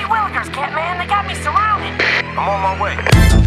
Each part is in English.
Willikers, Cat Man. They got me surrounded. I'm on my way.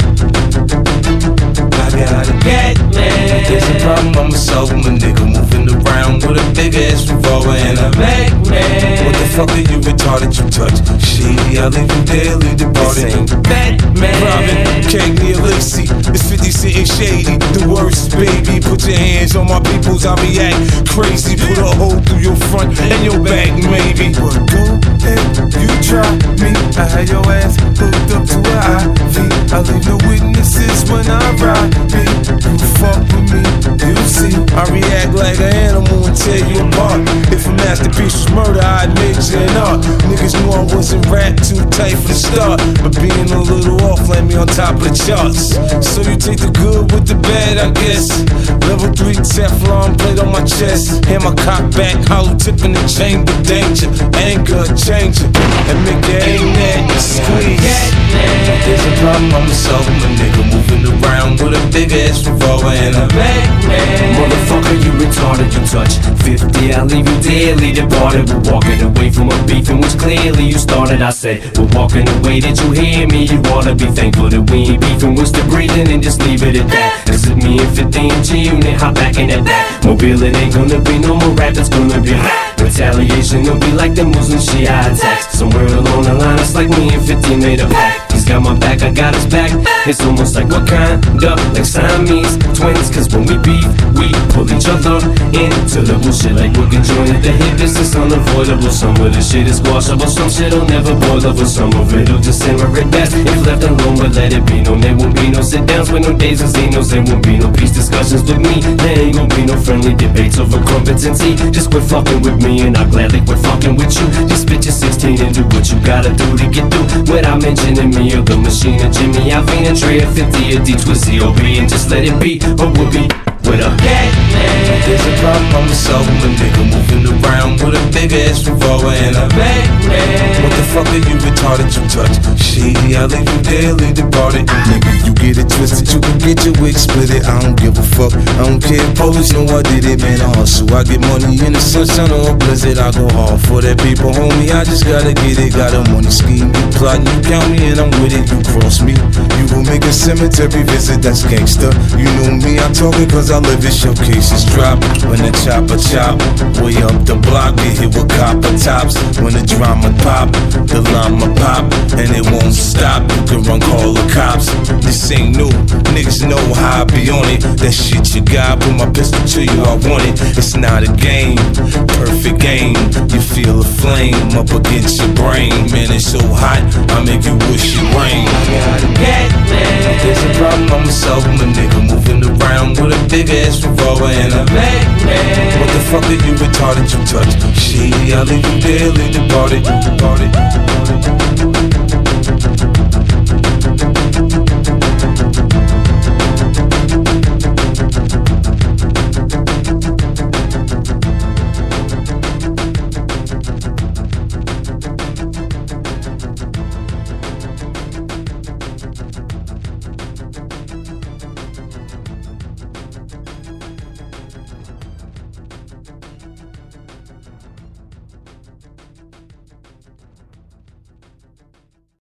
I got a cat, man. There's a problem, I'ma solve him. A nigga moving around with a big ass revolver and a Mac, man. What the fuck are you retarded? You touch shady, I leave you there, leave the party. Batman, Robin, Cagney, Lacey. It's 50 Cent and Shady. The worst, baby. Put your hands on my peoples, I react crazy. Put a hole through your front and your back, maybe. But go ahead, you try me. I had your ass hooked up to an IV. I leave no witnesses when I ride. You fuck with me, you see. I react like an animal and tear you apart. If a masterpiece was murder, I'd major in art. Niggas knew I wasn't rap too tight for the start, but being a little off land me on top of the charts. So you take the good with the bad, I guess. Level 3 Teflon plate on my chest. Hand my cock back, hollow tip in the chamber. Danger, anger, change it, and make your aim at you squeeze. There's a problem, I'ma solve him. A nigga moving around with a big ass revolver and a Mac, man. Motherfucker, you retarded, you touch 50, I'll leave you dearly departed. We're walking away from a beef in which clearly you started. I said, we're walking away, did you hear me? You wanna be thankful that we ain't beefing, we're still breathing, and just leave it at that. This is me and 50 and G-Unit, hop back in at that. Mobile, it ain't gonna be no more rap, it's gonna be rap. Retaliation gonna be like the Muslim Shia attacks. Somewhere along the line, it's like me and 50 made a pact. He's got my back, I got his back. It's almost like what kind of like Siamese twins. Cause when we beef, we pull each other into the bullshit. Like we're conjoined at the hip, this is unavoidable. Some of this shit is washable, some shit'll never boil over. Some of it'll just simmer at best if left alone, but let it be. No, there won't be no sit downs with no days and zenos. There won't be no peace discussions with me. There ain't gonna be no friendly debates over competency. Just quit fucking with me and I'll gladly quit fucking with you. Just spit your 16 and do what you gotta do to get through without mentioning me or the machine of Jimmy Alvina, Trey, 50 or D Twizzy OB, and just let it be or will be with a cat, man. There's a problem, I'ma solve him. A nigga moving around with a big ass revolver and a Mac, man. What the fuck are you retarded? You touch shady, I leave you there, leave the party. Nigga, you get it twisted, you can get your wig split it. I don't give a fuck, I don't care. Police know I did it, man. I hustle, I get money in the sunshine or a blizzard. I go hard for that paper, homie. I just gotta get it. Got a money scheme, you plotting, you count me and I'm with it. You cross me, you gon' make a cemetery visit. That's gangsta. You know me, I talk it cause I live it. Showcases drop when the chopper chop. Way up the block, get hit with copper tops. When the drama pop, the llama pop, and it won't stop. You can run, call the cops. This ain't new, niggas know how I be on it. That shit you got, put my pistol to you, I want it. It's not a game, perfect game. You feel a flame up against your brain. Man, it's so hot, I make you wish it rain. I got a cat, man. There's a problem, I'ma solve him. A nigga moving around with a big ass revolver and a Mac, man. What the fuck are you retarded? You touch shady, I leave you there, leave the party.